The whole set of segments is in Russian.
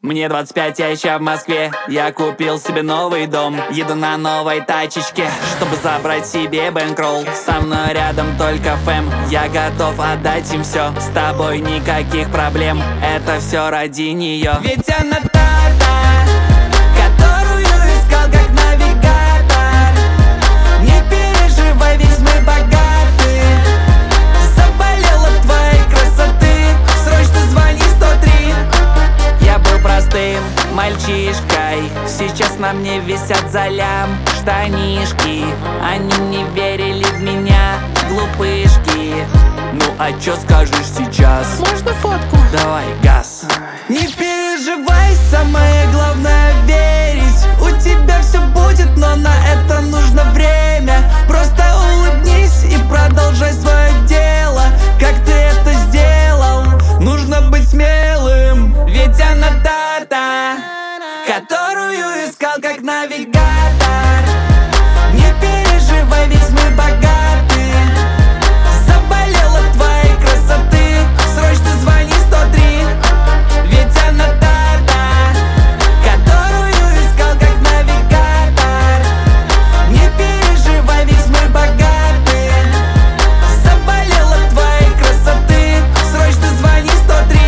Мне 25, я еще в Москве. Я купил себе новый дом. Еду на новой тачечке, чтобы забрать себе бэнкролл. Со мной рядом только фэм. Я готов отдать им все. С тобой никаких проблем. Это все ради нее. Ведь она та, которую искал как навигатор. Не переживай, ведь мы богаты. Заболел от твоей красоты. Срочно звони 103. Я был простым мальчишкой. Сейчас на мне висят за лям штанишки. Они не верили в меня, глупышки. Ну а чё скажешь сейчас? Можно фотку? Давай, газ. Не переживай, самое главное верить. У тебя все будет, но на это нужно время. Просто улыбнись и продолжай свое дело. Как ты это сделал? Нужно быть смелым. Ведь она та, которую искал как навигатор. Не переживай, ведь мы богаты. Заболел от твоей красоты. Срочно звони 103. Ведь она та, которую искал как навигатор. Не переживай, ведь мы богаты. Заболел от твоей красоты. Срочно звони 103.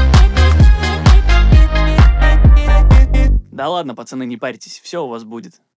Да ладно, пацаны, не парьтесь, все у вас будет.